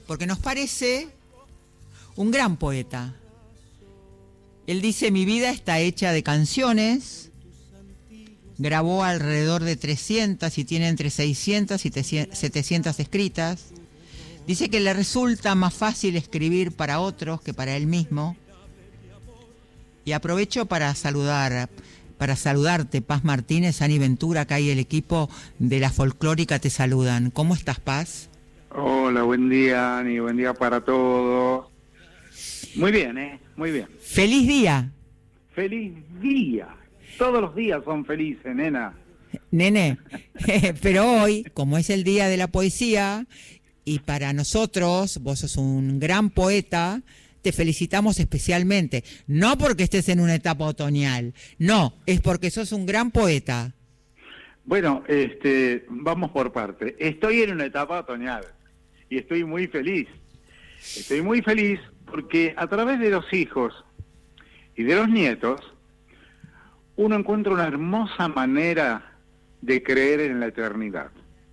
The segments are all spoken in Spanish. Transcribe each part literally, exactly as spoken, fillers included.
porque nos parece un gran poeta. Él dice, mi vida está hecha de canciones, grabó alrededor de trescientas y tiene entre seiscientas y setecientas escritas. Dice que le resulta más fácil escribir para otros que para él mismo. Y aprovecho para saludar, para saludarte, Paz Martínez, Ani Ventura, acá y el equipo de La Folclórica te saludan. ¿Cómo estás, Paz? Hola, buen día, Ani, buen día para todos. Muy bien, ¿eh? Muy bien. ¡Feliz día! ¡Feliz día! Todos los días son felices, nena. Nene, pero hoy, como es el Día de la Poesía, y para nosotros, vos sos un gran poeta, te felicitamos especialmente. No porque estés en una etapa otoñal, no, es porque sos un gran poeta. Bueno, este, vamos por parte. Estoy en una etapa otoñal y estoy muy feliz. Estoy muy feliz porque a través de los hijos y de los nietos, uno encuentra una hermosa manera de creer en la eternidad.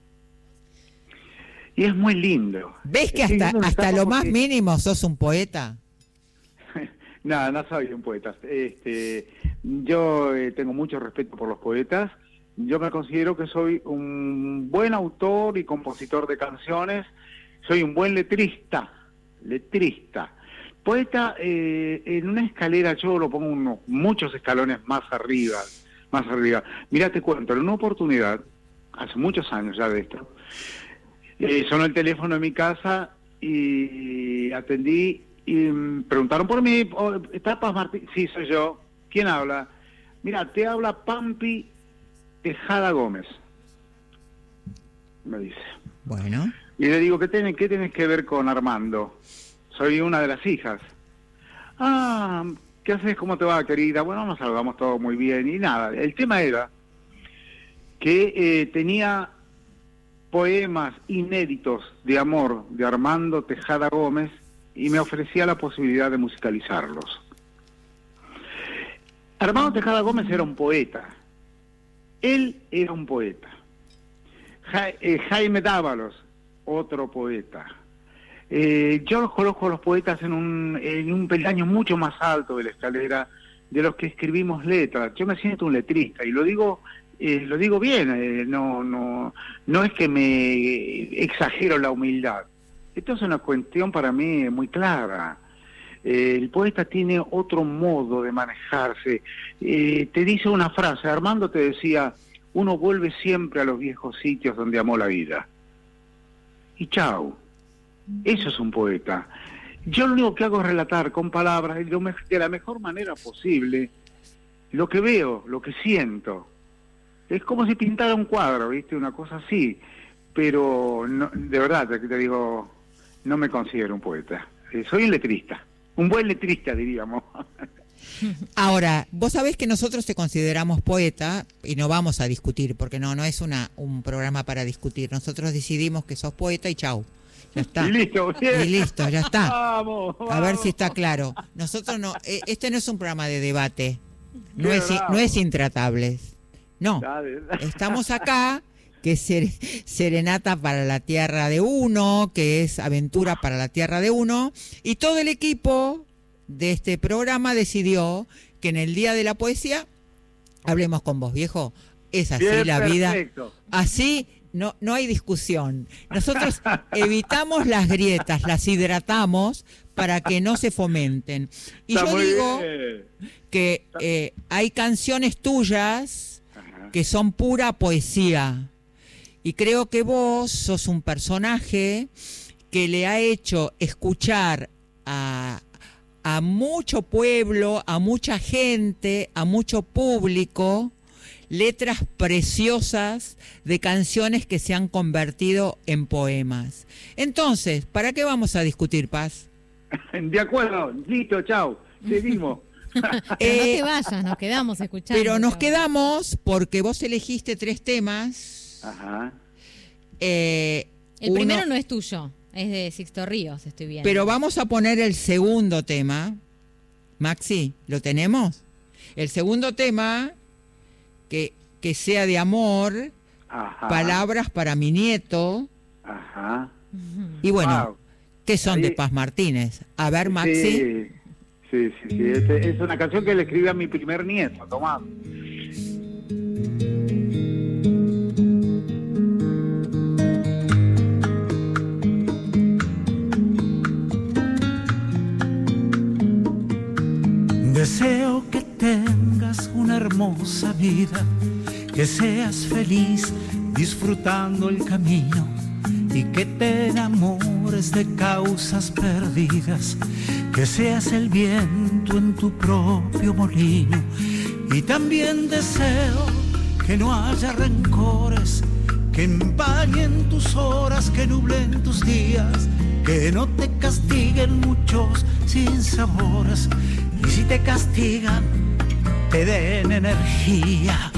Y es muy lindo. ¿Ves que hasta, hasta lo más mínimo sos un poeta? No, no soy un poeta. Este, yo eh, tengo mucho respeto por los poetas. Yo me considero que soy un buen autor y compositor de canciones. Soy un buen letrista. Letrista. Poeta, eh, en una escalera yo lo pongo unos muchos escalones más arriba. Más arriba. Mira, te cuento, en una oportunidad, hace muchos años ya de esto, Eh, sonó el teléfono en mi casa y atendí y me preguntaron por mí. Oh, ¿está Paz Martín? Sí, soy yo. ¿Quién habla? Mira, te habla Pampi Tejada Gómez, me dice. Bueno. Y le digo, ¿qué tenés, qué tenés que ver con Armando? Soy una de las hijas. Ah, ¿qué haces? ¿Cómo te va, querida? Bueno, nos saludamos todos muy bien y nada. El tema era que eh, tenía poemas inéditos de amor de Armando Tejada Gómez y me ofrecía la posibilidad de musicalizarlos. Armando Tejada Gómez era un poeta. Él era un poeta. Ja eh, Jaime Dávalos, otro poeta. Eh, yo los conozco a los poetas en un, en un peldaño mucho más alto de la escalera de los que escribimos letras. Yo me siento un letrista y lo digo Eh, lo digo bien, eh, no, no, no es que me exagero la humildad. Esto es una cuestión para mí muy clara. Eh, el poeta tiene otro modo de manejarse. Eh, te dice una frase, Armando te decía, uno vuelve siempre a los viejos sitios donde amó la vida. Y chau. Eso es un poeta. Yo lo único que hago es relatar con palabras de la mejor manera posible lo que veo, lo que siento. Es como si pintara un cuadro, ¿viste? Una cosa así. Pero, no, de verdad, te, te digo, no me considero un poeta. Eh, soy un letrista. Un buen letrista, diríamos. Ahora, vos sabés que nosotros te consideramos poeta y no vamos a discutir, porque no no es una un programa para discutir. Nosotros decidimos que sos poeta y chau. Ya está. Y listo, bien. Y listo, ya está. Vamos, vamos. A ver si está claro. Nosotros no, eh, este no es un programa de debate. No Qué es, bravo. no es Intratables. No, Dale, dale. estamos acá, que es ser, Serenata para la Tierra de Uno, que es Aventura para la Tierra de Uno, y todo el equipo de este programa decidió que en el Día de la Poesía hablemos con vos, viejo. Es así Bien, la vida. perfecto. Así no, no hay discusión. Nosotros evitamos las grietas, las hidratamos para que no se fomenten. Y Está yo muy digo bien. que eh, hay canciones tuyas que son pura poesía. Y creo que vos sos un personaje que le ha hecho escuchar a, a mucho pueblo, a mucha gente, a mucho público, letras preciosas de canciones que se han convertido en poemas. Entonces, ¿para qué vamos a discutir, Paz? De acuerdo, listo, chau. Seguimos. Pero no te vayas, nos quedamos escuchando. Pero nos quedamos porque vos elegiste tres temas. Ajá. Eh, El uno, primero no es tuyo, es de Sixto Ríos, estoy viendo. Pero vamos a poner el segundo tema. Maxi, ¿lo tenemos? El segundo tema, que, que sea de amor, Ajá. palabras para mi nieto. Ajá. Y bueno, Wow. que son Ahí, de Paz Martínez. A ver, Maxi. Sí, sí, sí. sí. Es, es una canción que le escribí a mi primer nieto, Tomás. Deseo que tengas una hermosa vida, que seas feliz disfrutando el camino y que te enamores de causas perdidas, que seas el viento en tu propio molino. Y también deseo que no haya rencores que empañen tus horas, que nublen tus días, que no te castiguen muchos sinsabores. Y si te castigan, te den energía.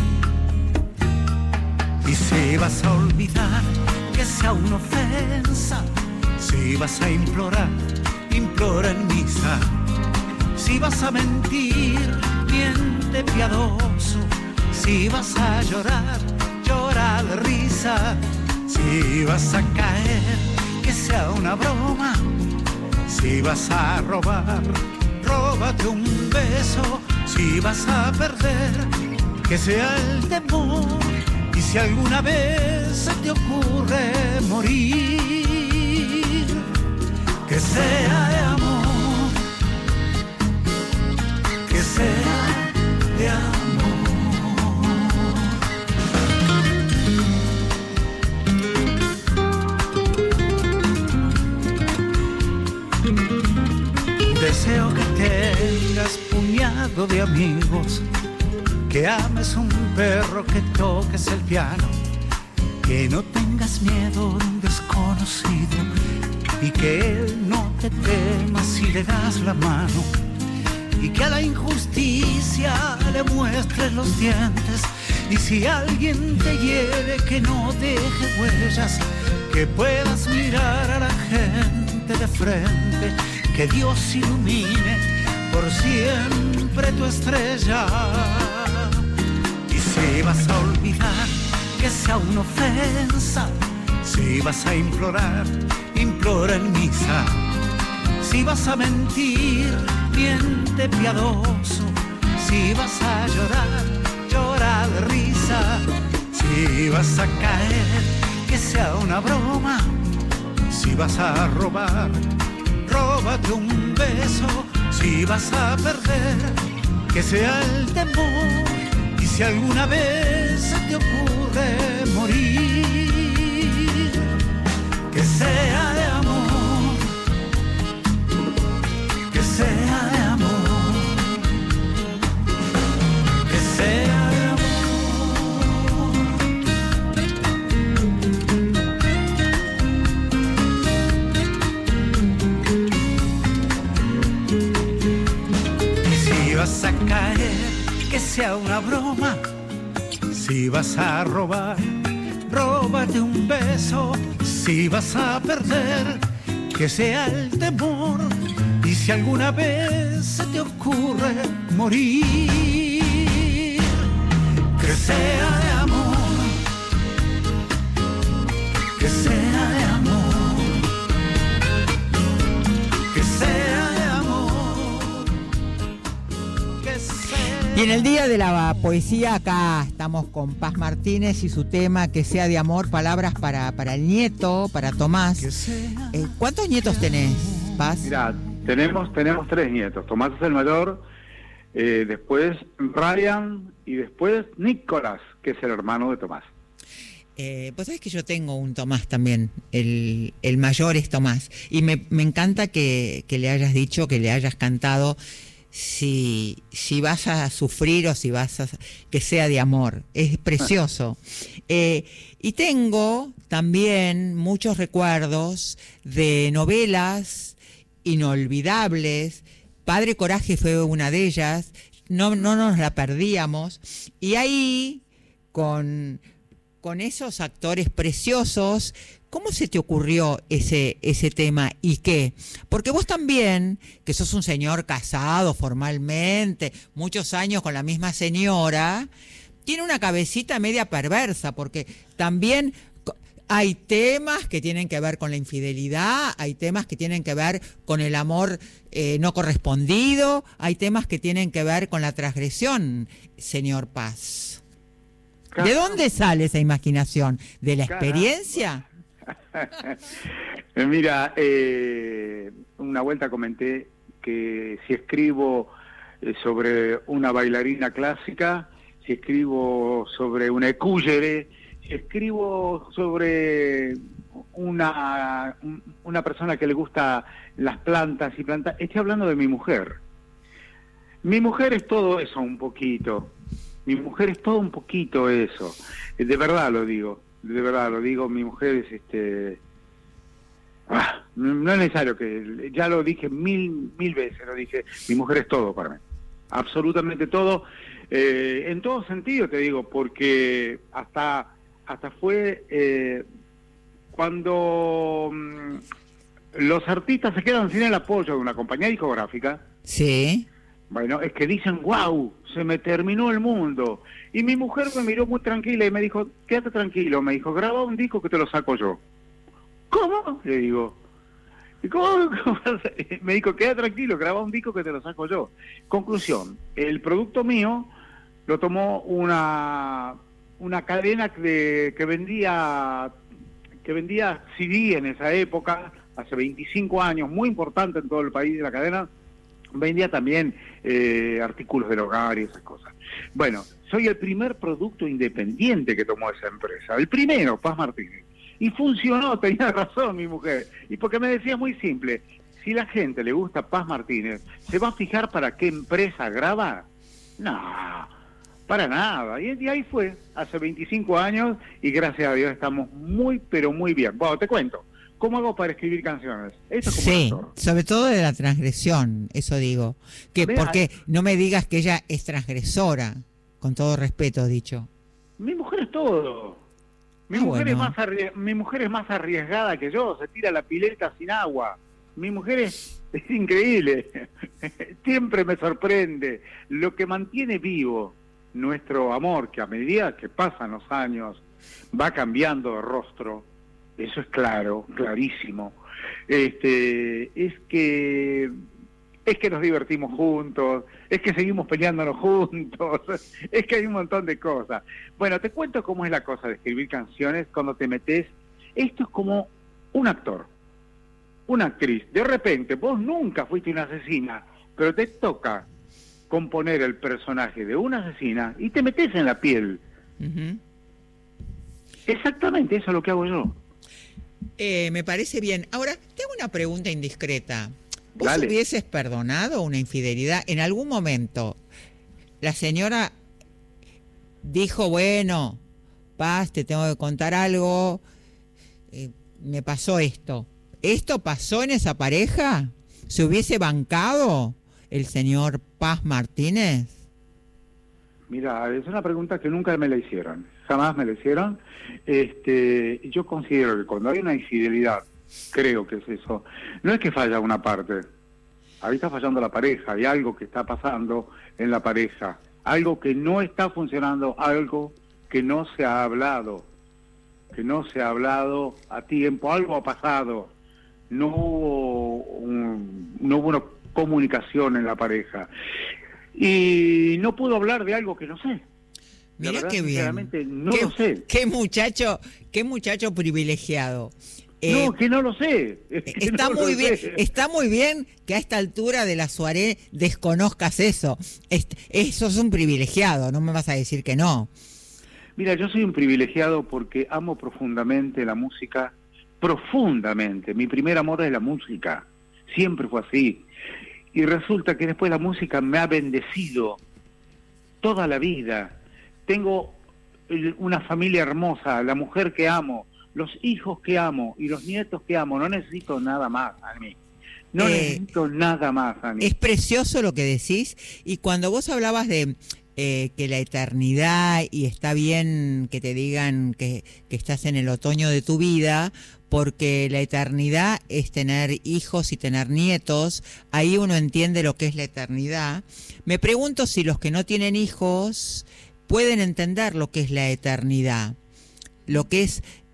Y si vas a olvidar, que sea una ofensa. Si vas a implorar, implora en misa. Si vas a mentir, miente piadoso. Si vas a llorar, llora de risa. Si vas a caer, que sea una broma. Si vas a robar, róbate un beso. Si vas a perder, que sea el temor. Y si alguna vez se te ocurre morir, que sea de amor, que sea de amor. Deseo que tengas puñado de amigos, que ames un perro, que toques el piano, que no tengas miedo de un desconocido y que él no te tema si le das la mano, y que a la injusticia le muestres los dientes, y si alguien te hiere que no deje huellas, que puedas mirar a la gente de frente, que Dios ilumine por siempre tu estrella. Y si vas a olvidar, que sea una ofensa. Si vas a implorar, implora en misa. Si vas a mentir, miente piadoso. Si vas a llorar, llora de risa. Si vas a caer, que sea una broma. Si vas a robar, róbate un beso. Si vas a perder, que sea el temor. Y si alguna vez se te ocurre morir, que sea de amor, que sea de amor, que sea de amor. Y si vas a caer, que sea una broma. Si vas a robar, róbate un beso. Si vas a perder, que sea el temor. Y si alguna vez se te ocurre morir, que sea de amor, que sea de amor, que sea de amor, que sea. Y en el Día de la Poesía acá estamos con Paz Martínez y su tema Que sea de amor, palabras para, para el nieto, para Tomás. Eh, ¿Cuántos nietos tenés, Paz? Mirá, tenemos, tenemos tres nietos. Tomás es el mayor, eh, después Ryan y después Nicolás, que es el hermano de Tomás. Eh, pues sabés que yo tengo un Tomás también, el, el mayor es Tomás. Y me, me encanta que, que le hayas dicho, que le hayas cantado. Si, si vas a sufrir o si vas a... que sea de amor, es precioso. Eh, y tengo también muchos recuerdos de novelas inolvidables. Padre Coraje fue una de ellas, no, no nos la perdíamos. Y ahí, con, con esos actores preciosos, ¿cómo se te ocurrió ese, ese tema y qué? Porque vos también, que sos un señor casado formalmente, muchos años con la misma señora, tiene una cabecita media perversa, porque también Hay temas que tienen que ver con la infidelidad, hay temas que tienen que ver con el amor eh, no correspondido, hay temas que tienen que ver con la transgresión, señor Paz. ¿De dónde sale esa imaginación? ¿De la experiencia? Mira, eh, una vuelta comenté que si escribo eh, sobre una bailarina clásica, si escribo sobre una écuyere, si escribo sobre una, una persona que le gusta las plantas y plantas, estoy hablando de mi mujer. Mi mujer es todo eso un poquito. Mi mujer es todo un poquito eso. De verdad lo digo. De verdad lo digo. Mi mujer es este... Ah, no es necesario que... Ya lo dije mil, mil veces, lo dije. Mi mujer es todo para mí. Absolutamente todo. Eh, en todo sentido te digo, porque hasta, hasta fue... Eh, cuando mmm, los artistas se quedan sin el apoyo de una compañía discográfica... Sí. Bueno, es que dicen, wow, se me terminó el mundo. Y mi mujer me miró muy tranquila y me dijo, quédate tranquilo, me dijo, graba un disco que te lo saco yo. ¿Cómo? Le digo, ¿cómo? ¿Cómo? Me dijo, quédate tranquilo, graba un disco que te lo saco yo. Conclusión, el producto mío lo tomó una, una cadena de, que vendía que vendía C D en esa época, hace veinticinco años, muy importante en todo el país, la cadena. Vendía también eh, artículos del hogar y esas cosas. Bueno, soy el primer producto independiente que tomó esa empresa. El primero, Paz Martínez. Y funcionó, tenía razón mi mujer. Y porque me decía muy simple, si la gente le gusta Paz Martínez, ¿se va a fijar para qué empresa graba? No, para nada. Y, y ahí fue, hace veinticinco años, y gracias a Dios estamos muy, pero muy bien. Bueno, te cuento. ¿Cómo hago para escribir canciones? Eso es como sí, actor. Sobre todo de la transgresión, eso digo. Que Vea, porque no me digas que ella es transgresora, con todo respeto dicho. Mi mujer es todo. Mi, ah, mujer, bueno. es más arries... Mi mujer es más arriesgada que yo, se tira la pileta sin agua. Mi mujer es, es increíble. Siempre me sorprende. Lo que mantiene vivo nuestro amor, que a medida que pasan los años va cambiando de rostro, eso es claro, clarísimo, este, es que es que nos divertimos juntos, es que seguimos peleándonos juntos, es que hay un montón de cosas. Bueno, te cuento cómo es la cosa de escribir canciones cuando te metes. Esto es como un actor, una actriz. De repente, vos nunca fuiste una asesina, pero te toca componer el personaje de una asesina y te metes en la piel. Uh-huh. Exactamente, eso es lo que hago yo. Eh, me parece bien. Ahora, te hago una pregunta indiscreta. ¿Vos Dale. hubieses perdonado una infidelidad? En algún momento, la señora dijo, bueno, Paz, te tengo que contar algo, eh, me pasó esto. ¿Esto pasó en esa pareja? ¿Se hubiese bancado el señor Paz Martínez? Mira, es una pregunta que nunca me la hicieron, jamás me la hicieron. Este, yo considero que cuando hay una infidelidad, creo que es eso, no es que falla una parte, ahí está fallando la pareja, hay algo que está pasando en la pareja, algo que no está funcionando, algo que no se ha hablado, que no se ha hablado a tiempo, algo ha pasado, no hubo, un, no hubo una comunicación en la pareja. Y no puedo hablar de algo que no sé. Mira verdad, qué bien. No qué, lo sé. Qué muchacho, qué muchacho privilegiado. Eh, no, que no lo sé. Es que está no muy bien, sé. Está muy bien que a esta altura de la soirée desconozcas eso. Es, eso es un privilegiado, no me vas a decir que no. Mira, yo soy un privilegiado porque amo profundamente la música, profundamente. Mi primer amor es la música. Siempre fue así. Y resulta que después la música me ha bendecido toda la vida. Tengo una familia hermosa, la mujer que amo, los hijos que amo y los nietos que amo. No necesito nada más a mí. No eh, necesito nada más a mí. Es precioso lo que decís. Y cuando vos hablabas de eh, que la eternidad, y está bien que te digan que, que estás en el otoño de tu vida, porque la eternidad es tener hijos y tener nietos, ahí uno entiende lo que es la eternidad. Me pregunto si los que no tienen hijos pueden entender lo que es la eternidad, lo que es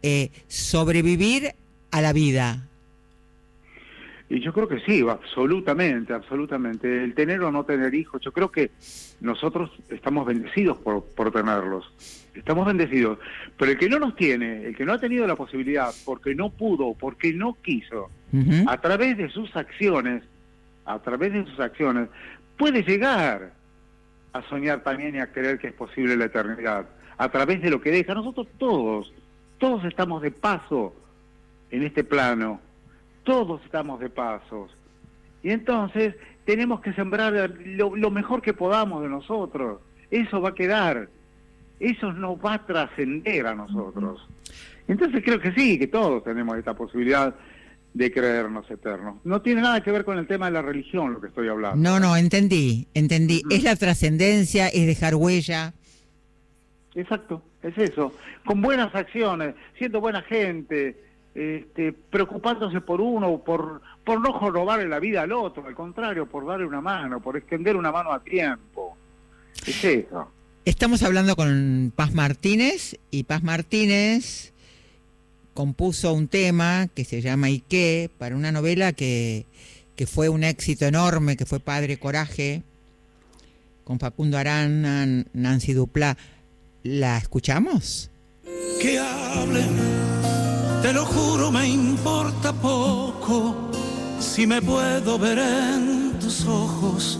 eh, sobrevivir a la vida. Y yo creo que sí, absolutamente, absolutamente. El tener o no tener hijos, yo creo que nosotros estamos bendecidos por, por tenerlos. Estamos bendecidos. Pero el que no los tiene, el que no ha tenido la posibilidad, porque no pudo, porque no quiso, uh-huh. a través de sus acciones, a través de sus acciones, puede llegar a soñar también y a creer que es posible la eternidad. A través de lo que deja. Nosotros todos, todos estamos de paso en este plano. Todos estamos de pasos. Y entonces tenemos que sembrar lo, lo mejor que podamos de nosotros. Eso va a quedar. Eso nos va a trascender a nosotros. Entonces creo que sí, que todos tenemos esta posibilidad de creernos eternos. No tiene nada que ver con el tema de la religión lo que estoy hablando. No, no, entendí, entendí. Uh-huh. Es la trascendencia, es dejar huella. Exacto, es eso. Con buenas acciones, siendo buena gente, Este, preocupándose por uno, por por no jorobarle la vida al otro, al contrario, por darle una mano, por extender una mano a tiempo. Es eso. Estamos hablando con Paz Martínez, y Paz Martínez compuso un tema que se llama ¿Y qué? Para una novela que, que fue un éxito enorme, que fue Padre Coraje, con Facundo Arana, Nancy Duplá. ¿La escuchamos? Que hablen. Te lo juro, me importa poco si me puedo ver en tus ojos,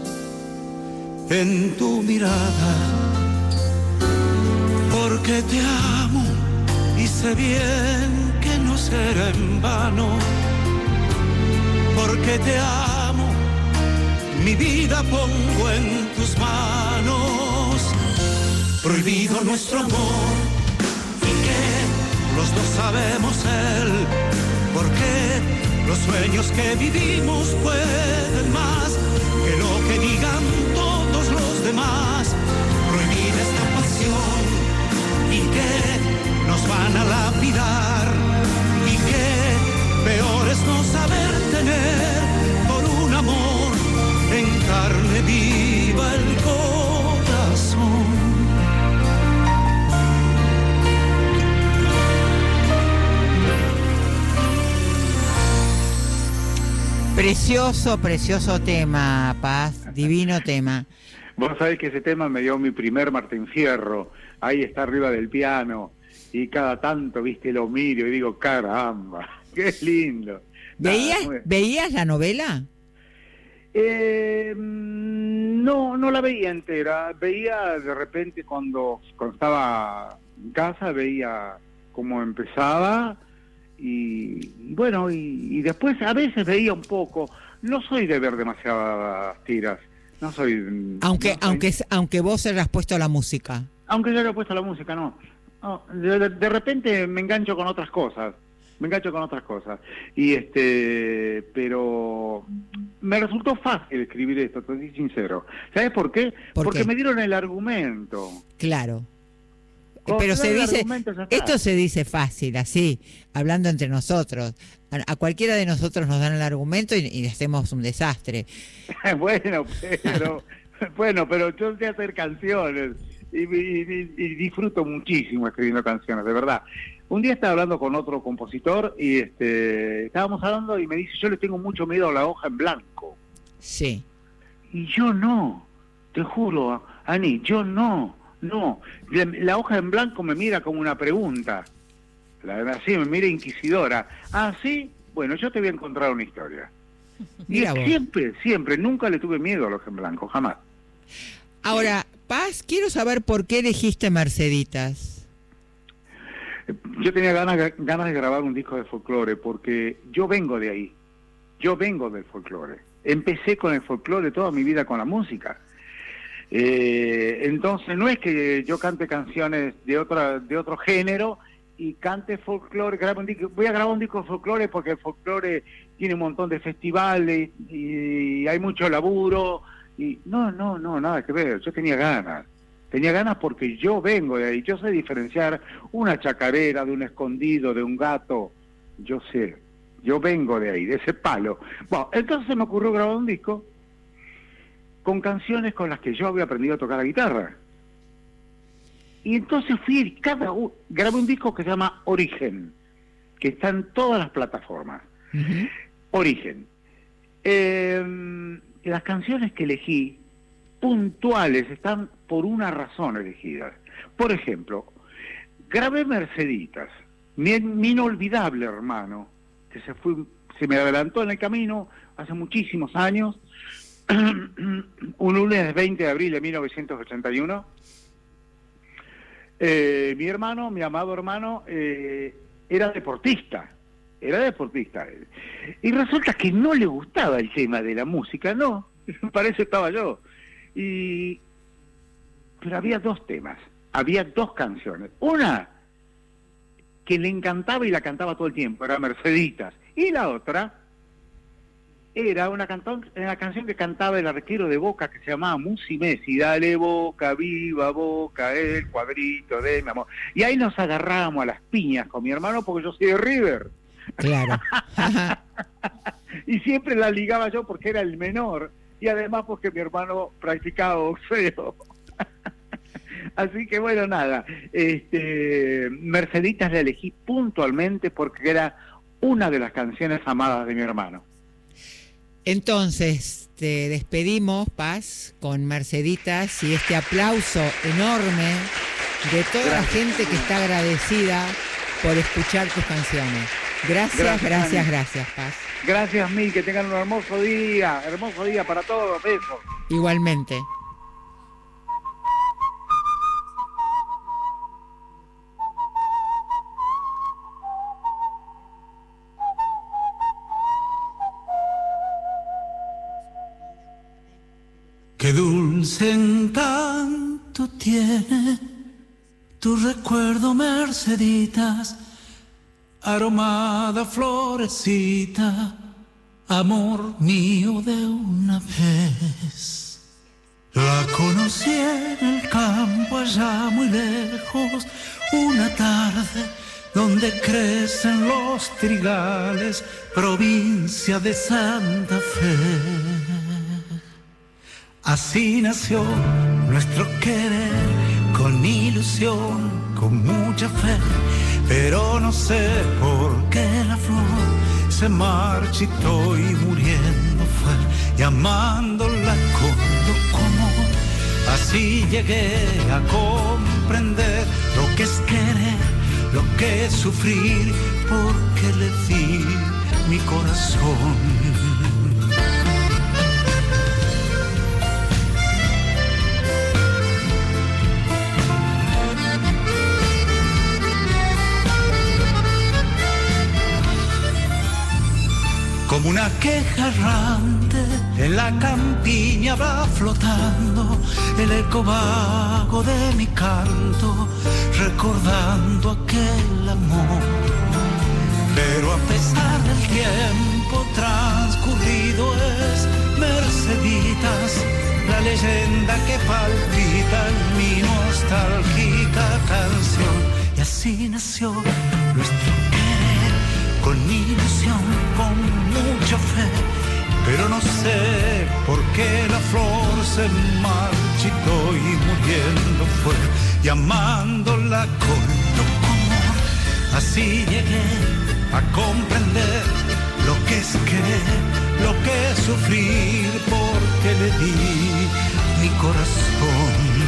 en tu mirada, porque te amo y sé bien que no será en vano, porque te amo, mi vida pongo en tus manos, prohibido nuestro amor. Los dos sabemos él, porque los sueños que vivimos pueden más que lo que digan todos los demás. Prohibida esta pasión y que nos van a lapidar, y que peor es no saber tener por un amor en carne viva el corazón. Precioso, precioso tema, Paz, divino tema. Vos sabés que ese tema me dio mi primer Martín Fierro, ahí está arriba del piano, y cada tanto, viste, lo miro y digo, caramba, qué lindo. ¿Veías, Nada, ¿veías la novela? Eh, no, no la veía entera, veía de repente cuando, cuando estaba en casa, veía cómo empezaba. Y bueno, y, y después a veces veía un poco. No soy de ver demasiadas tiras. No soy. Aunque, no soy, aunque, aunque vos hayas puesto a la música. Aunque yo haya puesto la música, no. no de, de repente me engancho con otras cosas. Me engancho con otras cosas. Y este, pero me resultó fácil escribir esto, te soy sincero. ¿Sabes por qué? ¿Por Porque qué? me dieron el argumento. Claro. Como Pero se dice, está. esto se dice fácil, así, hablando entre nosotros. A, a cualquiera de nosotros nos dan el argumento y, y hacemos un desastre. bueno, pero bueno, pero yo sé hacer canciones y, y, y disfruto muchísimo escribiendo canciones, de verdad. Un día estaba hablando con otro compositor y este estábamos hablando y me dice, yo le tengo mucho miedo a la hoja en blanco. Sí. Y yo no, te juro, Ani, yo no. No, la, la hoja en blanco me mira como una pregunta, la, así me mira inquisidora. Ah, sí, bueno, yo te voy a encontrar una historia. Mira y vos. siempre, siempre, nunca le tuve miedo a la hoja en blanco, jamás. Ahora, Paz, quiero saber por qué elegiste Merceditas. Yo tenía ganas, ganas de grabar un disco de folclore, porque yo vengo de ahí, yo vengo del folclore. Empecé con el folclore toda mi vida con la música. Eh, entonces no es que yo cante canciones de otra de otro género y cante folclore, grabe un disco, voy a grabar un disco de folclore porque el folclore tiene un montón de festivales y, y hay mucho laburo y no, no, no, nada que ver. Yo tenía ganas, tenía ganas porque yo vengo de ahí, yo sé diferenciar una chacarera de un escondido, de un gato, yo sé, yo vengo de ahí, de ese palo. Bueno, entonces se me ocurrió grabar un disco con canciones con las que yo había aprendido a tocar la guitarra. y entonces fui, cada uno, grabé un disco que se llama Origen, que está en todas las plataformas. Uh-huh. Origen. Eh, las canciones que elegí, puntuales, están por una razón elegidas. Por ejemplo, grabé Merceditas, mi, mi inolvidable hermano, que se fue, se me adelantó en el camino hace muchísimos años, un lunes veinte de abril de mil novecientos ochenta y uno. Eh, mi hermano, mi amado hermano, eh, era deportista, era deportista. Y resulta que no le gustaba el tema de la música, no, para eso estaba yo. Y pero había dos temas, había dos canciones. Una que le encantaba y la cantaba todo el tiempo, era Merceditas. Y la otra era una, cantón, una canción que cantaba el arquero de Boca que se llamaba Musi Messi, dale Boca, viva Boca, el cuadrito de mi amor. Y ahí nos agarrábamos a las piñas con mi hermano porque yo soy de River. Claro. Y siempre la ligaba yo porque era el menor y además porque mi hermano practicaba boxeo. Así que bueno, nada, este, Merceditas la elegí puntualmente porque era una de las canciones amadas de mi hermano. Entonces, te despedimos, Paz, con Merceditas y este aplauso enorme de toda Gracias. La gente que está agradecida por escuchar tus canciones. Gracias, gracias, gracias, gracias, Paz. Gracias mil, que tengan un hermoso día, hermoso día para todos, besos. Igualmente. Qué dulce encanto tiene tu recuerdo, Merceditas, aromada florecita, amor mío de una vez. La conocí en el campo allá muy lejos, una tarde donde crecen los trigales, provincia de Santa Fe. Así nació nuestro querer, con ilusión, con mucha fe, pero no sé por qué la flor se marchitó y muriendo fue, y amándola con loco amor. Así llegué a comprender lo que es querer, lo que es sufrir, porque le di mi corazón. Como una queja errante en la campiña va flotando el eco vago de mi canto, recordando aquel amor. Pero a pesar del tiempo transcurrido es Merceditas, la leyenda que palpita en mi nostálgica canción. Y así nació nuestro querer, con ilusión, con mucha fe, pero no sé por qué la flor se marchitó y muriendo fue, y amándola con loco amor. Así llegué a comprender lo que es querer, lo que es sufrir, porque le di mi corazón.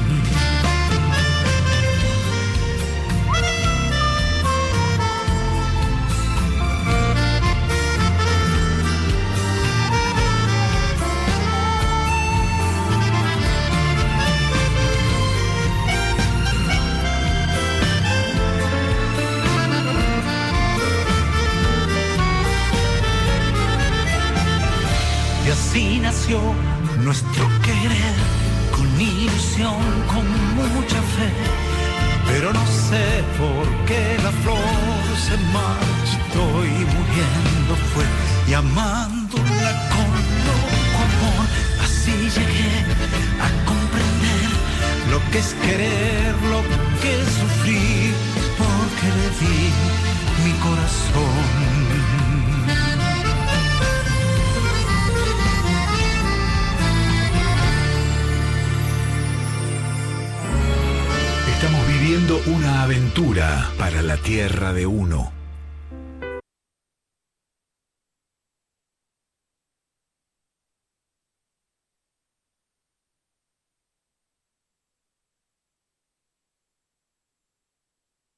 Así nació nuestro querer, con ilusión, con mucha fe, pero no sé por qué la flor se marchitó y muriendo fue, y amándola con loco amor. Así llegué a comprender lo que es querer, lo que es sufrir, porque le di mi corazón. Estamos Una aventura para la tierra de uno.